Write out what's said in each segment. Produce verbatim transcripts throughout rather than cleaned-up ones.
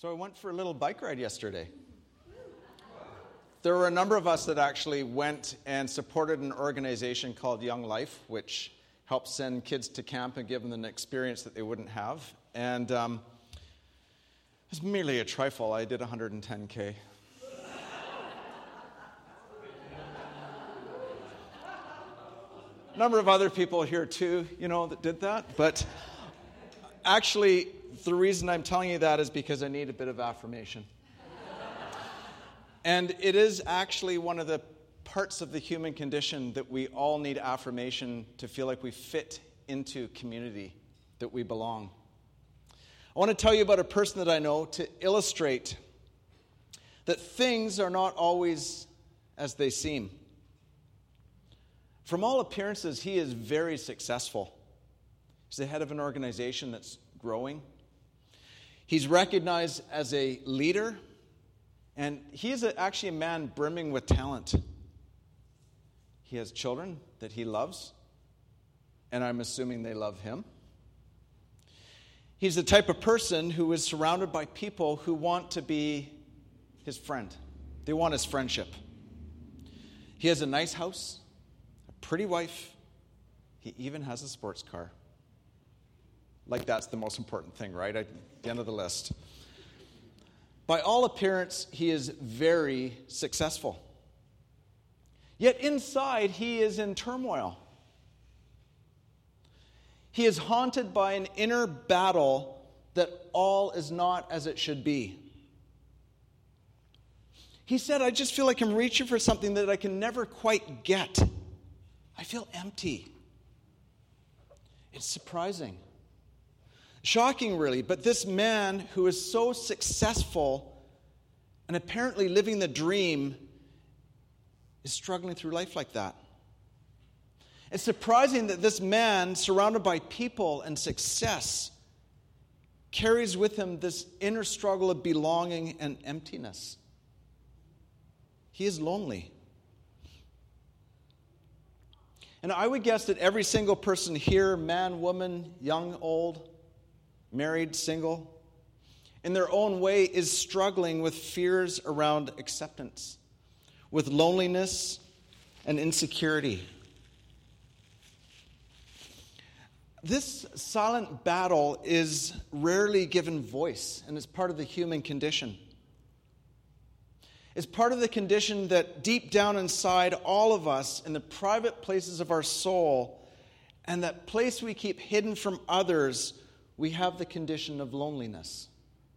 So I went for a little bike ride yesterday. There were a number of us that actually went and supported an organization called Young Life, which helps send kids to camp and give them an experience that they wouldn't have. And um, it was merely a trifle. I did one hundred ten K. A number of other people here too, you know, that did that. But actually, the reason I'm telling you that is because I need a bit of affirmation. And it is actually one of the parts of the human condition that we all need affirmation to feel like we fit into community, that we belong. I want to tell you about a person that I know to illustrate that things are not always as they seem. From all appearances, he is very successful. He's the head of an organization that's growing. He's recognized as a leader, and he is a, actually a man brimming with talent. He has children that he loves, and I'm assuming they love him. He's the type of person who is surrounded by people who want to be his friend. They want his friendship. He has a nice house, a pretty wife. He even has a sports car. Like that's the most important thing, right? At the end of the list. By all appearance, he is very successful. Yet inside, he is in turmoil. He is haunted by an inner battle that all is not as it should be. He said, I just feel like I'm reaching for something that I can never quite get. I feel empty. It's surprising. Shocking, really, but this man who is so successful and apparently living the dream is struggling through life like that. It's surprising that this man, surrounded by people and success, carries with him this inner struggle of belonging and emptiness. He is lonely. And I would guess that every single person here, man, woman, young, old, married, single, in their own way is struggling with fears around acceptance, with loneliness and insecurity. This silent battle is rarely given voice, and it's part of the human condition. It's part of the condition that deep down inside all of us, in the private places of our soul, and that place we keep hidden from others, we have the condition of loneliness.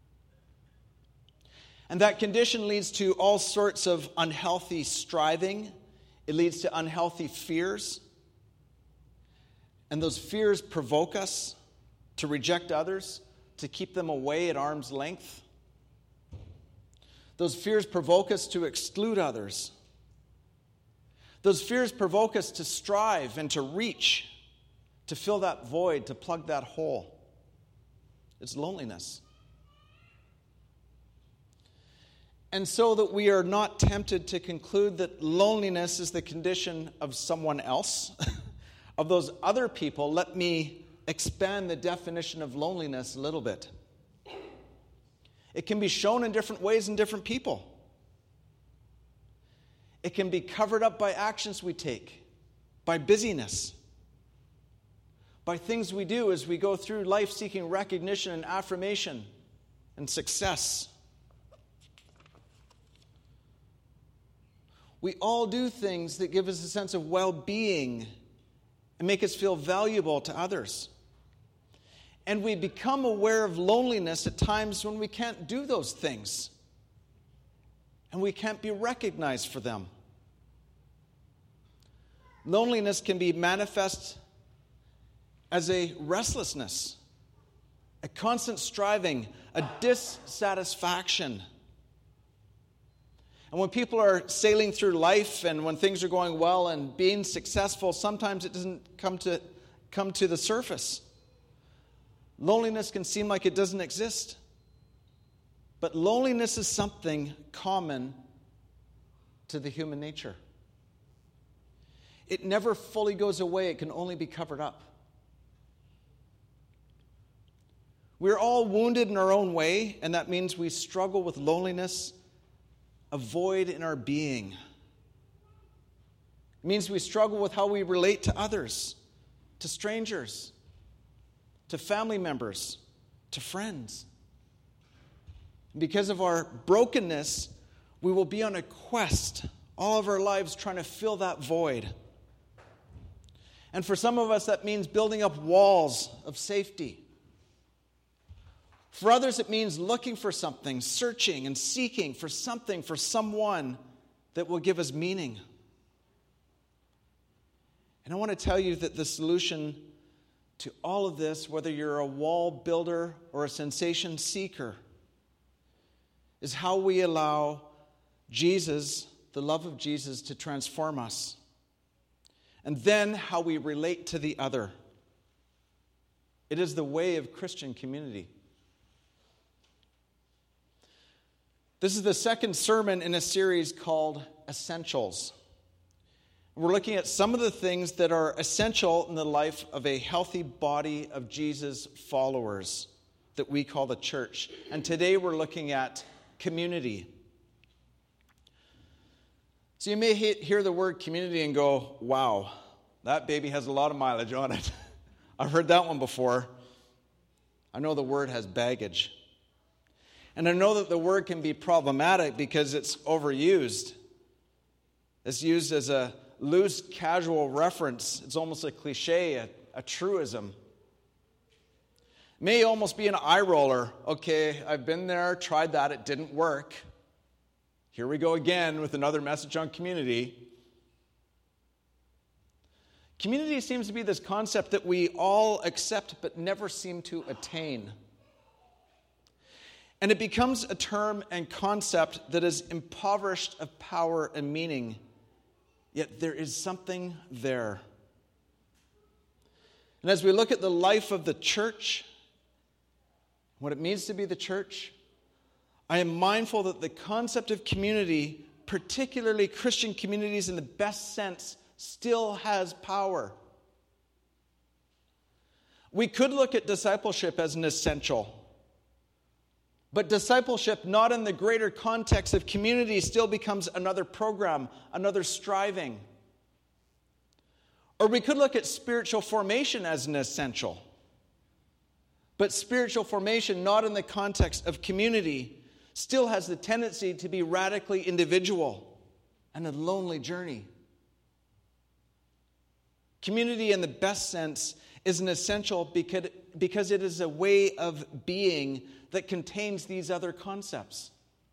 And that condition leads to all sorts of unhealthy striving. It leads to unhealthy fears. And those fears provoke us to reject others, to keep them away at arm's length. Those fears provoke us to exclude others. Those fears provoke us to strive and to reach, to fill that void, to plug that hole. It's loneliness. And so that we are not tempted to conclude that loneliness is the condition of someone else, of those other people, let me expand the definition of loneliness a little bit. It can be shown in different ways in different people. It can be covered up by actions we take, by busyness, by things we do as we go through life seeking recognition and affirmation and success. We all do things that give us a sense of well-being and make us feel valuable to others. And we become aware of loneliness at times when we can't do those things. And we can't be recognized for them. Loneliness can be manifest as a restlessness, a constant striving, a dissatisfaction. And when people are sailing through life and when things are going well and being successful, sometimes it doesn't come to come to the surface. Loneliness can seem like it doesn't exist. But loneliness is something common to the human nature. It never fully goes away. It can only be covered up. We're all wounded in our own way, and that means we struggle with loneliness, a void in our being. It means we struggle with how we relate to others, to strangers, to family members, to friends. Because of our brokenness, we will be on a quest all of our lives trying to fill that void. And for some of us, that means building up walls of safety. For others, it means looking for something, searching and seeking for something, for someone that will give us meaning. And I want to tell you that the solution to all of this, whether you're a wall builder or a sensation seeker, is how we allow Jesus, the love of Jesus, to transform us. And then how we relate to the other. It is the way of Christian community. This is the second sermon in a series called Essentials. We're looking at some of the things that are essential in the life of a healthy body of Jesus followers that we call the church. And today we're looking at community. So you may hear the word community and go, wow, that baby has a lot of mileage on it. I've heard that one before. I know the word has baggage. And I know that the word can be problematic because it's overused. It's used as a loose, casual reference. It's almost a cliche, a, a truism. It may almost be an eye roller. Okay, I've been there, tried that, it didn't work. Here we go again with another message on community. Community seems to be this concept that we all accept but never seem to attain. And it becomes a term and concept that is impoverished of power and meaning. Yet there is something there. And as we look at the life of the church, what it means to be the church, I am mindful that the concept of community, particularly Christian communities in the best sense, still has power. We could look at discipleship as an essential. But discipleship, not in the greater context of community, still becomes another program, another striving. Or we could look at spiritual formation as an essential. But spiritual formation, not in the context of community, still has the tendency to be radically individual and a lonely journey. Community in the best sense is an essential because, because it is a way of being that contains these other concepts.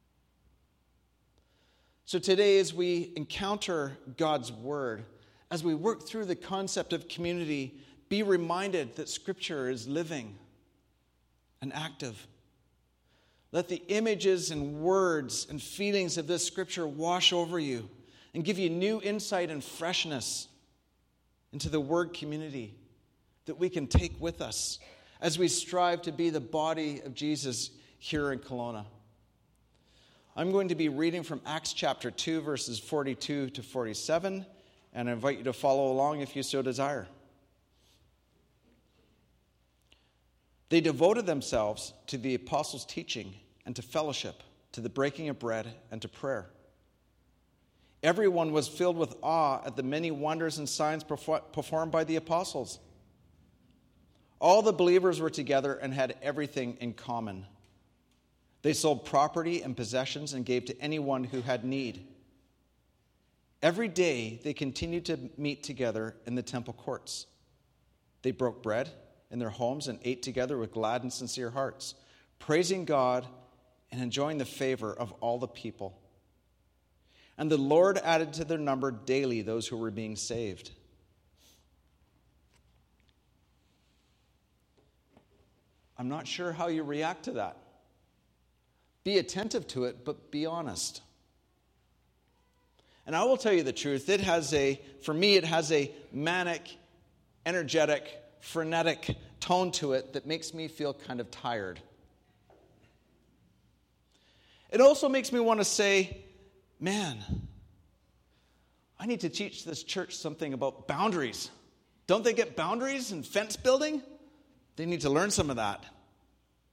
So today, as we encounter God's Word, as we work through the concept of community, be reminded that Scripture is living and active. Let the images and words and feelings of this Scripture wash over you and give you new insight and freshness into the Word community that we can take with us as we strive to be the body of Jesus here in Kelowna. I'm going to be reading from Acts chapter two, verses forty-two to forty-seven, and I invite you to follow along if you so desire. They devoted themselves to the apostles' teaching and to fellowship, to the breaking of bread and to prayer. Everyone was filled with awe at the many wonders and signs performed by the apostles. All the believers were together and had everything in common. They sold property and possessions and gave to anyone who had need. Every day they continued to meet together in the temple courts. They broke bread in their homes and ate together with glad and sincere hearts, praising God and enjoying the favor of all the people. And the Lord added to their number daily those who were being saved. I'm not sure how you react to that. Be attentive to it, but be honest. And I will tell you the truth. It has a, for me, it has a manic, energetic, frenetic tone to it that makes me feel kind of tired. It also makes me want to say, man, I need to teach this church something about boundaries. Don't they get boundaries and fence building? They need to learn some of that.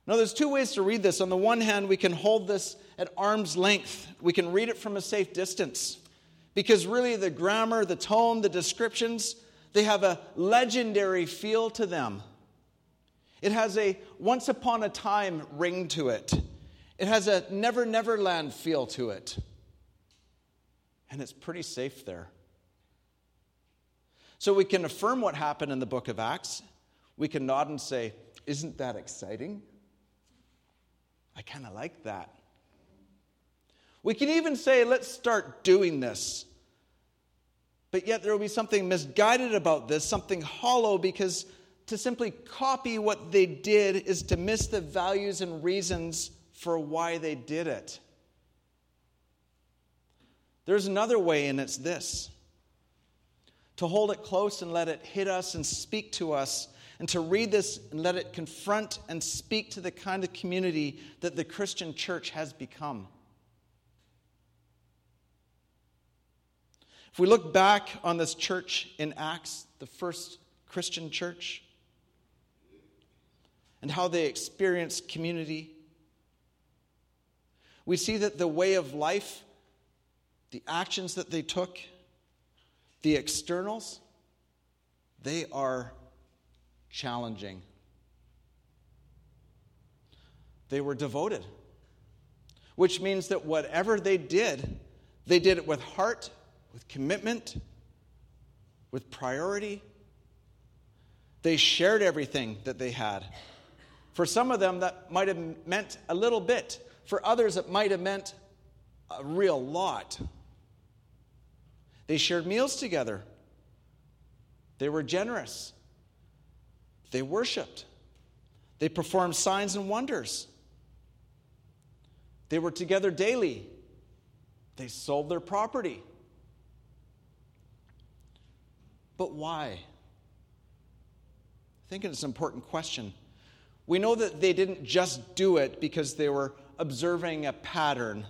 Now, there's two ways to read this. On the one hand, we can hold this at arm's length. We can read it from a safe distance. Because really, the grammar, the tone, the descriptions, they have a legendary feel to them. It has a once upon a time ring to it. It has a never, never land feel to it. And it's pretty safe there. So we can affirm what happened in the book of Acts. We can nod and say, isn't that exciting? I kind of like that. We can even say, let's start doing this. But yet there will be something misguided about this, something hollow, because to simply copy what they did is to miss the values and reasons for why they did it. There's another way, and it's this. To hold it close and let it hit us and speak to us, and to read this and let it confront and speak to the kind of community that the Christian church has become. If we look back on this church in Acts, the first Christian church, and how they experienced community, we see that the way of life, the actions that they took, the externals, they are challenging. They were devoted, which means that whatever they did, they did it with heart, with commitment, with priority. They shared everything that they had. For some of them, that might have meant a little bit. For others, it might have meant a real lot. They shared meals together. They were generous. They worshiped. They performed signs and wonders. They were together daily. They sold their property. But why? I think it's an important question. We know that they didn't just do it because they were observing a pattern.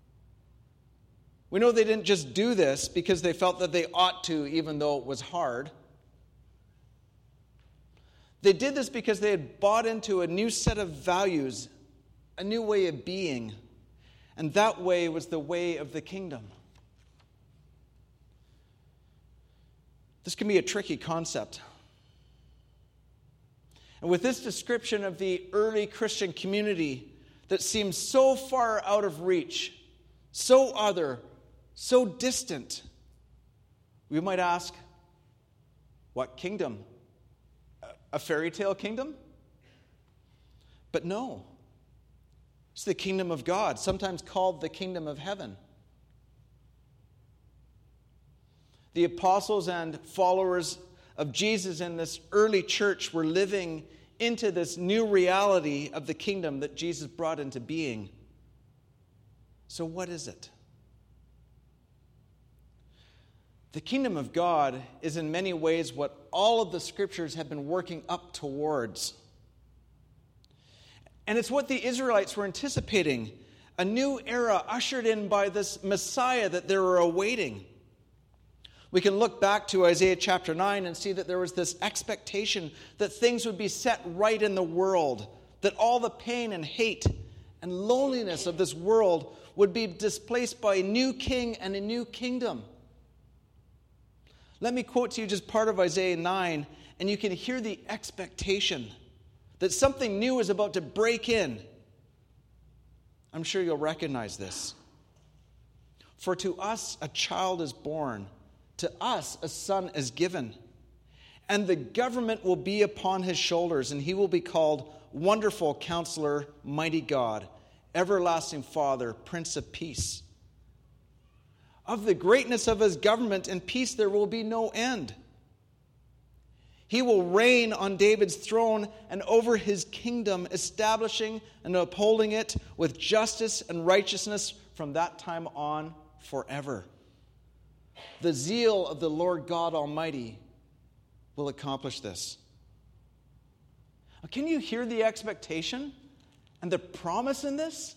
We know they didn't just do this because they felt that they ought to, even though it was hard. They did this because they had bought into a new set of values, a new way of being, and that way was the way of the kingdom. This can be a tricky concept. And with this description of the early Christian community that seems so far out of reach, so other, so distant, we might ask, what kingdom? A fairy tale kingdom? But no. It's the kingdom of God, sometimes called the kingdom of heaven. The apostles and followers of Jesus in this early church were living into this new reality of the kingdom that Jesus brought into being. So what is it? The kingdom of God is in many ways what all of the scriptures have been working up towards. And it's what the Israelites were anticipating, a new era ushered in by this Messiah that they were awaiting. We can look back to Isaiah chapter nine and see that there was this expectation that things would be set right in the world, that all the pain and hate and loneliness of this world would be displaced by a new king and a new kingdom. Let me quote to you just part of Isaiah nine, and you can hear the expectation that something new is about to break in. I'm sure you'll recognize this. For to us a child is born, to us a son is given, and the government will be upon his shoulders, and he will be called Wonderful Counselor, Mighty God, Everlasting Father, Prince of Peace. Of the greatness of his government and peace there will be no end. He will reign on David's throne and over his kingdom, establishing and upholding it with justice and righteousness from that time on forever. The zeal of the Lord God Almighty will accomplish this. Can you hear the expectation and the promise in this?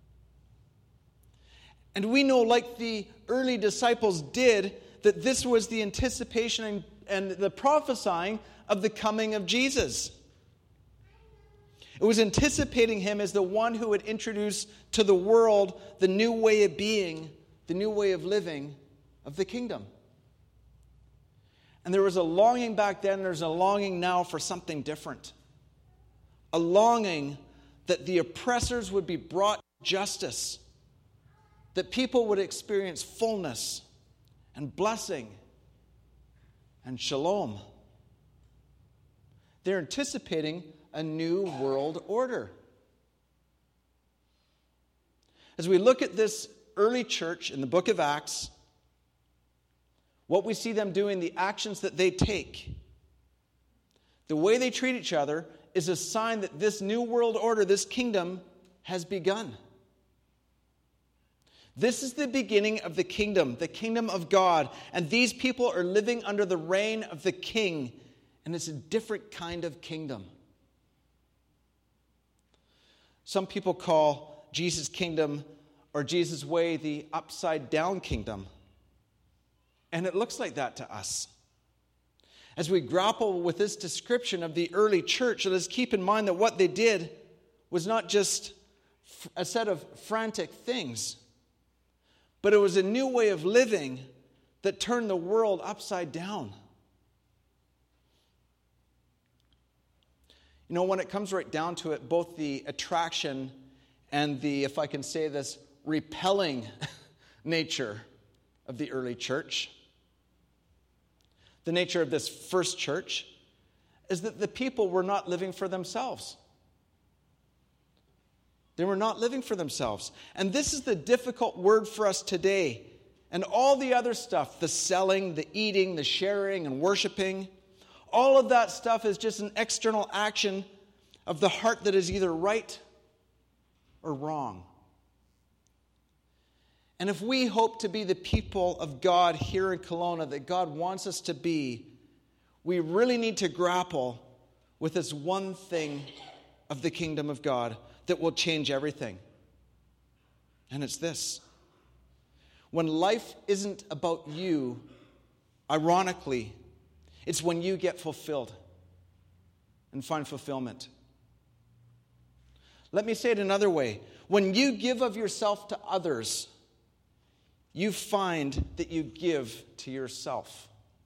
And we know, like the early disciples did, that this was the anticipation and, and the prophesying of the coming of Jesus. It was anticipating him as the one who would introduce to the world the new way of being, the new way of living of the kingdom. And there was a longing back then, there's a longing now for something different. A longing that the oppressors would be brought to justice, that people would experience fullness and blessing and shalom. They're anticipating a new world order. As we look at this early church in the book of Acts, what we see them doing, the actions that they take, the way they treat each other, is a sign that this new world order, this kingdom, has begun. This is the beginning of the kingdom, the kingdom of God. And these people are living under the reign of the king. And it's a different kind of kingdom. Some people call Jesus' kingdom or Jesus' way the upside down kingdom. And it looks like that to us. As we grapple with this description of the early church, let us keep in mind that what they did was not just a set of frantic things, but it was a new way of living that turned the world upside down. You know, when it comes right down to it, both the attraction and the, if I can say this, repelling nature of the early church, the nature of this first church, is that the people were not living for themselves. They were not living for themselves. And this is the difficult word for us today. And all the other stuff, the selling, the eating, the sharing, and worshiping, all of that stuff is just an external action of the heart that is either right or wrong. And if we hope to be the people of God here in Kelowna that God wants us to be, we really need to grapple with this one thing of the kingdom of God that will change everything. And it's this. When life isn't about you, ironically, it's when you get fulfilled and find fulfillment. Let me say it another way. When you give of yourself to others, you find that you give to yourself.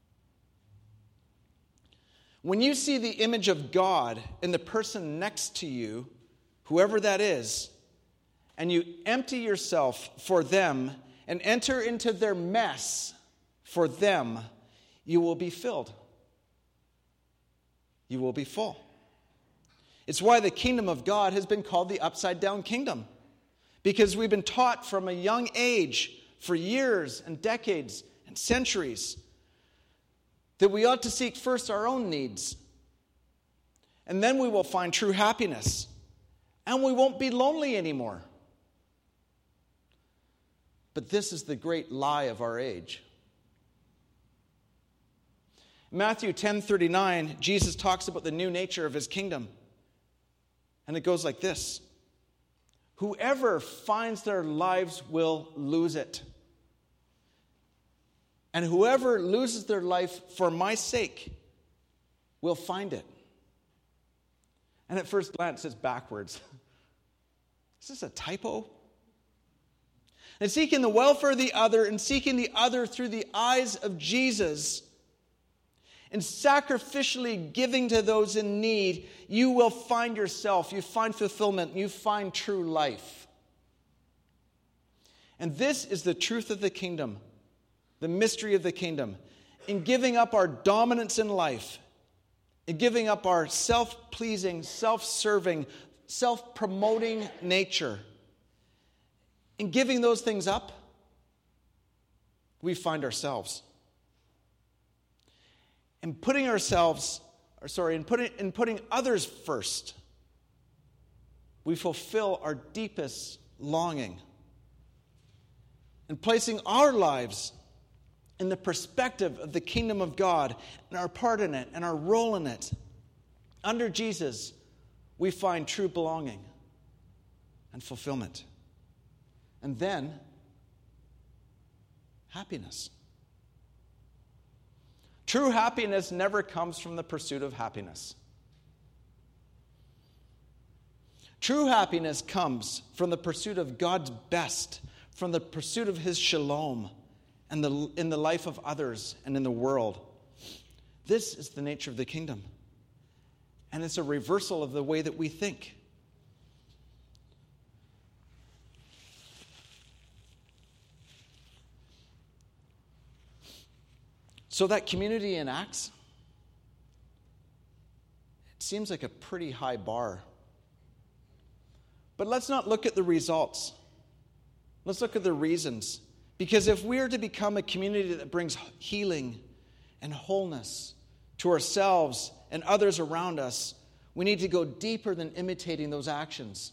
When you see the image of God in the person next to you, whoever that is, and you empty yourself for them and enter into their mess for them, you will be filled. You will be full. It's why the kingdom of God has been called the upside down kingdom. Because we've been taught from a young age, for years and decades and centuries, that we ought to seek first our own needs. And then we will find true happiness. And we won't be lonely anymore. But this is the great lie of our age. In Matthew ten thirty-nine, Jesus talks about the new nature of his kingdom. And it goes like this. Whoever finds their lives will lose it. And whoever loses their life for my sake will find it. And at first glance, it's backwards. Is this a typo? And seeking the welfare of the other and seeking the other through the eyes of Jesus and sacrificially giving to those in need, you will find yourself, you find fulfillment, you find true life. And this is the truth of the kingdom, the mystery of the kingdom. In giving up our dominance in life, in giving up our self-pleasing, self-serving, self-promoting nature, in giving those things up, we find ourselves. In putting ourselves, or sorry, in putting, in putting others first, we fulfill our deepest longing. In placing our lives in the perspective of the kingdom of God and our part in it and our role in it, under Jesus, we find true belonging and fulfillment. And then, happiness. True happiness never comes from the pursuit of happiness. True happiness comes from the pursuit of God's best, from the pursuit of his shalom, and the, in the life of others and in the world. This is the nature of the kingdom. And it's a reversal of the way that we think. So that community in Acts, it seems like a pretty high bar. But let's not look at the results. Let's look at the reasons. Because if we are to become a community that brings healing and wholeness to ourselves and others around us, we need to go deeper than imitating those actions.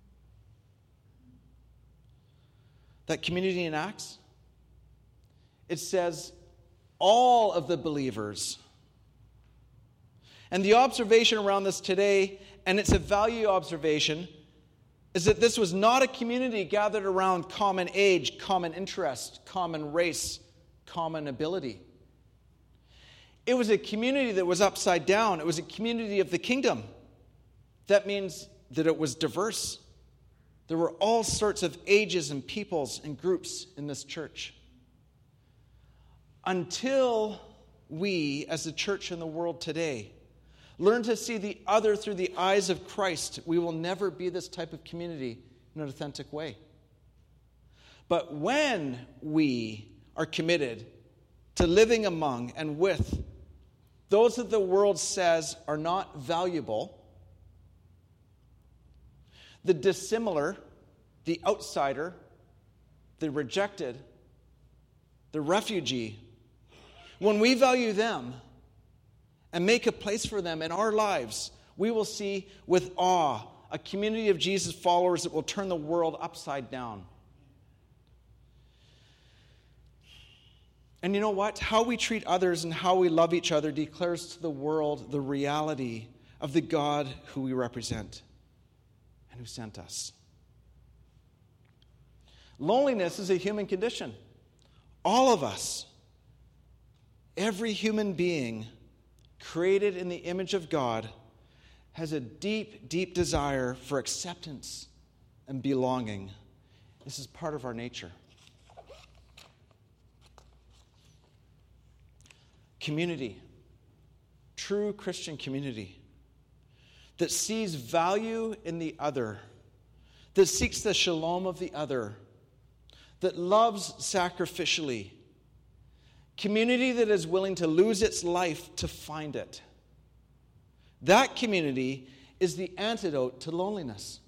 That community in Acts, it says all of the believers. And the observation around this today, and it's a value observation, is that this was not a community gathered around common age, common interest, common race, common ability. It was a community that was upside down. It was a community of the kingdom. That means that it was diverse. There were all sorts of ages and peoples and groups in this church. Until we, as a church in the world today, learn to see the other through the eyes of Christ, we will never be this type of community in an authentic way. But when we are committed to living among and with those that the world says are not valuable, the dissimilar, the outsider, the rejected, the refugee, when we value them and make a place for them in our lives, we will see with awe a community of Jesus followers that will turn the world upside down. And you know what? How we treat others and how we love each other declares to the world the reality of the God who we represent and who sent us. Loneliness is a human condition. All of us, every human being created in the image of God, has a deep, deep desire for acceptance and belonging. This is part of our nature. Community, true Christian community, that sees value in the other, that seeks the shalom of the other, that loves sacrificially. Community that is willing to lose its life to find it. That community is the antidote to loneliness.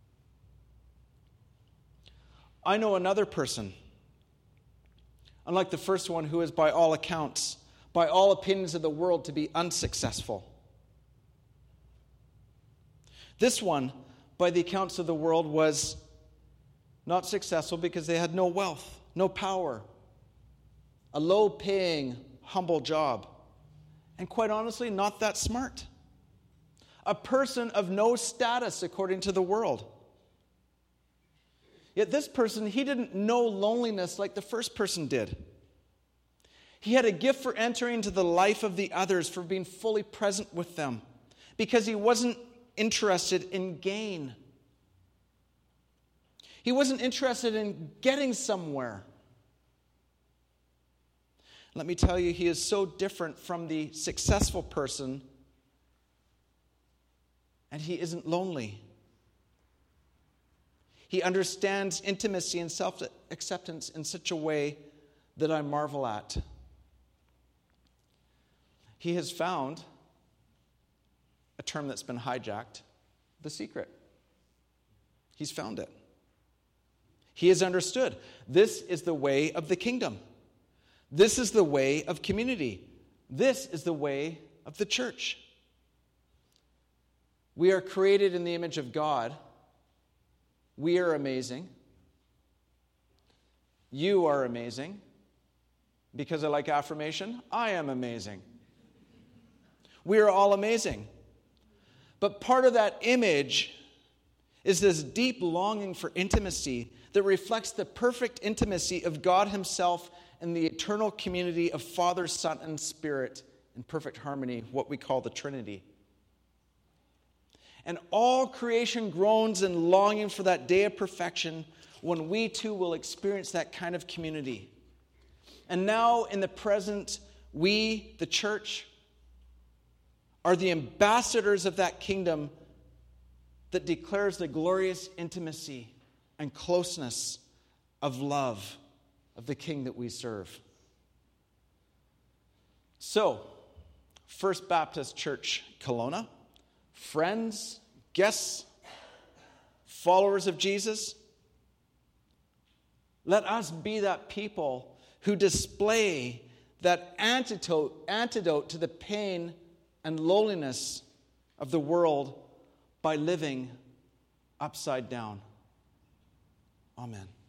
I know another person, unlike the first one, who is by all accounts, by all opinions of the world, to be unsuccessful. This one, by the accounts of the world, was not successful because they had no wealth, no power, a low-paying, humble job, and quite honestly, not that smart. A person of no status according to the world. Yet this person, he didn't know loneliness like the first person did. He had a gift for entering into the life of the others, for being fully present with them, because he wasn't interested in gain. He wasn't interested in getting somewhere. Let me tell you, he is so different from the successful person, and he isn't lonely. He understands intimacy and self-acceptance in such a way that I marvel at. He has found a term that's been hijacked, the secret. He's found it. He has understood this is the way of the kingdom. This is the way of community. This is the way of the church. We are created in the image of God. We are amazing. You are amazing. Because I like affirmation, I am amazing. We are all amazing. But part of that image is this deep longing for intimacy that reflects the perfect intimacy of God himself and the eternal community of Father, Son, and Spirit in perfect harmony, what we call the Trinity. And all creation groans and longing for that day of perfection when we too will experience that kind of community. And now in the present, we, the church, are the ambassadors of that kingdom that declares the glorious intimacy and closeness of love of the King that we serve. So, First Baptist Church Kelowna, friends, guests, followers of Jesus, let us be that people who display that antidote, antidote to the pain and loneliness of the world by living upside down. Amen.